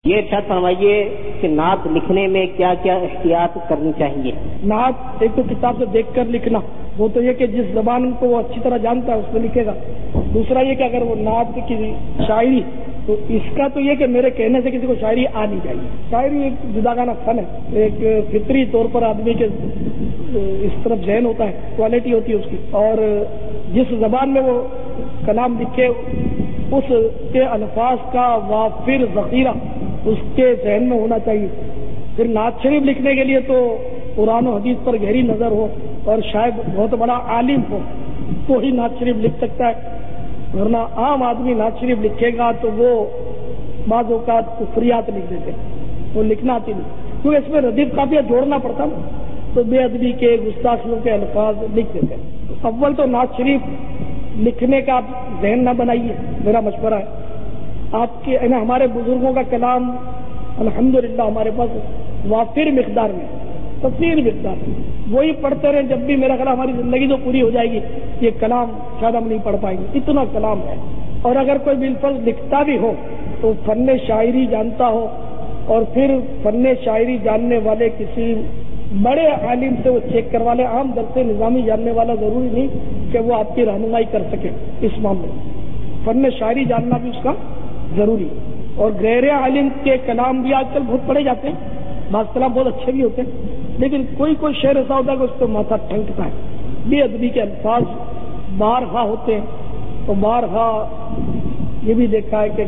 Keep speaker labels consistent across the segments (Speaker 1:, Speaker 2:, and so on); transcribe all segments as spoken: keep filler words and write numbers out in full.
Speaker 1: یہ ارشاد فرمائیے کہ نعت لکھنے میں کیا کیا احتیاط کرنی چاہیے؟
Speaker 2: نعت ایک تو کتاب سے دیکھ کر لکھنا، وہ تو یہ کہ جس زبان کو وہ اچھی طرح جانتا ہے اس میں لکھے گا۔ دوسرا یہ کہ اگر وہ نعت کی شاعری تو اس کا تو یہ کہ میرے کہنے سے کسی کو شاعری آنی چاہیے۔ شاعری ایک جداگانہ فن ہے، ایک فطری طور پر آدمی کے اس طرف ذہن ہوتا ہے، کوالٹی ہوتی ہے اس کی، اور جس زبان میں وہ کلام لکھے اس کے الفاظ کا وافر ذخیرہ اس کے ذہن میں ہونا چاہیے۔ پھر نعت شریف لکھنے کے لیے تو قرآن و حدیث پر گہری نظر ہو اور شاید بہت بڑا عالم ہو تو ہی نعت شریف لکھ سکتا ہے، ورنہ عام آدمی نعت شریف لکھے گا تو وہ بعض اوقات کفریات لکھ دیتے ہیں، وہ لکھنا آتی نہیں، کیونکہ اس میں ردیف قافیہ جوڑنا پڑتا نا، تو بے ادبی کے گستاخیوں کے الفاظ لکھ دیتے ہیں۔ اول تو نعت شریف لکھنے کا آپ ذہن نہ بنائیے، میرا مشورہ ہے آپ کے، ہمارے بزرگوں کا کلام الحمدللہ ہمارے پاس وافر مقدار میں، کثیر مقدار میں، وہی پڑھتے رہیں، جب بھی میرا خیال ہماری زندگی تو پوری ہو جائے گی یہ کلام شاید ہم نہیں پڑھ پائیں گے، اتنا کلام ہے۔ اور اگر کوئی بالفرض لکھتا بھی ہو تو فن شاعری جانتا ہو، اور پھر فن شاعری جاننے والے کسی بڑے عالم سے وہ چیک کروا لے۔ عام درس نظامی جاننے والا ضروری نہیں کہ وہ آپ کی رہنمائی کر سکے اس معاملے میں، فن شاعری جاننا بھی اس کا ضروری ہے۔ اور غیر عالم کے کلام بھی آج کل بہت پڑھے جاتے ہیں، بعض کلام بہت اچھے بھی ہوتے ہیں، لیکن کوئی کوئی شعر ایسا ہوتا ہے کہ اس کو ماتھا ٹھنکتا ہے، بے ادبی کے الفاظ بارہا ہوتے ہیں، تو بارہا یہ بھی دیکھا ہے کہ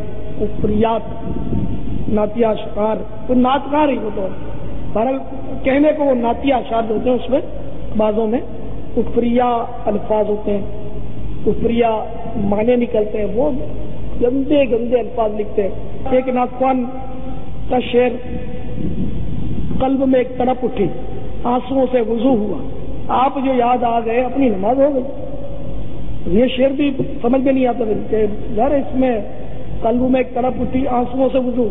Speaker 2: کفریات نعتیہ اشعار، وہ نعتکار ہی ہوتا ہے، بہرحال کہنے کو وہ نعتیہ اشعار ہوتے ہیں، اس میں بعضوں میں کفریہ الفاظ ہوتے ہیں، کفریہ معنی نکلتے ہیں، وہ گندے گندے الفاظ لکھتے ہیں۔ ایک نعتخوان کا شعر، قلب میں ایک تڑپ اٹھی، آنسوؤں سے وضو ہوا، آپ جو یاد آ گئے اپنی نماز ہو گئی۔ یہ شعر بھی سمجھ میں نہیں آتا کہ یار اس میں قلب میں ایک تڑپ اٹھی، آنسوؤں سے وضو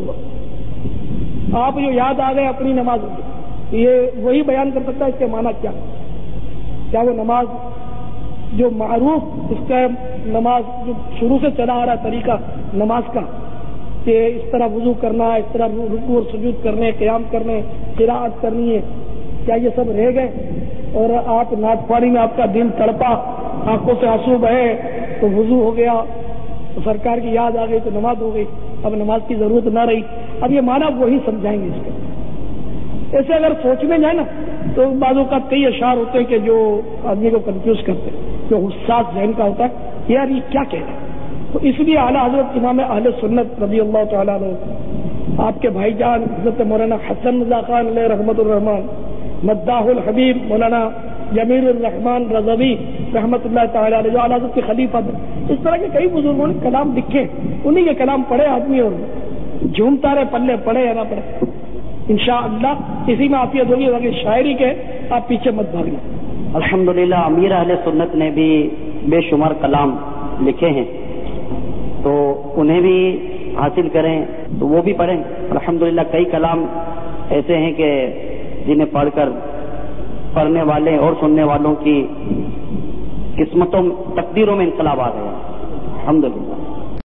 Speaker 2: ہوا، آپ جو یاد آ گئے اپنی نماز ہو گئی۔ یہ وہی بیان کر سکتا ہے اس کے معنی کیا، کیا وہ نماز جو معروف اس کا نماز جو شروع سے چلا آ رہا طریقہ نماز کا کہ اس طرح وضو کرنا، اس طرح رکوع اور سجود کرنے، قیام کرنے، قراءت کرنی ہے، کیا یہ سب رہ گئے؟ اور آپ نعت خوانی میں آپ کا دل تڑپا، آنکھوں سے آنسو بہے تو وضو ہو گیا، تو سرکار کی یاد آ گئی تو نماز ہو گئی، اب نماز کی ضرورت نہ رہی۔ اب یہ معنی وہی سمجھائیں گے اس کے۔ ایسے اگر سوچنے جائیں نا تو بعض اوقات کئی اشعار ہوتے ہیں کہ جو آدمی کو کنفیوز کرتے ہیں، جو حساس ذہن کا ہوتا ہے یار یہ کیا کہہ رہے ہیں۔ تو اس لیے اعلیٰ حضرت امام اہل سنت رضی اللہ تعالیٰ عنہ، آپ کے بھائی جان حضرت مولانا حسن رضا خان علیہ رحمۃ الرحمان، مداح الحبیب مولانا جمیل الرحمان رضوی رحمۃ اللہ تعالیٰ علیہ، جو اعلیٰ حضرت کے خلیفہ تھے، اس طرح کے کئی بزرگوں نے کلام لکھے، انہیں کے کلام پڑھے آدمی اور جھومتا رہے، پلے پڑھے یا نہ پڑھے، انشاءاللہ اسی میں عافیت ہوگی۔ باقی شاعری کے آپ پیچھے مت بھاگنا۔
Speaker 1: الحمدللہ امیر اہل سنت نے بھی بے شمار کلام لکھے ہیں، تو انہیں بھی حاصل کریں تو وہ بھی پڑھیں۔ الحمدللہ کئی کلام ایسے ہیں کہ جنہیں پڑھ کر پڑھنے والے اور سننے والوں کی قسمتوں تقدیروں میں انقلاب آ گیا، الحمدللہ۔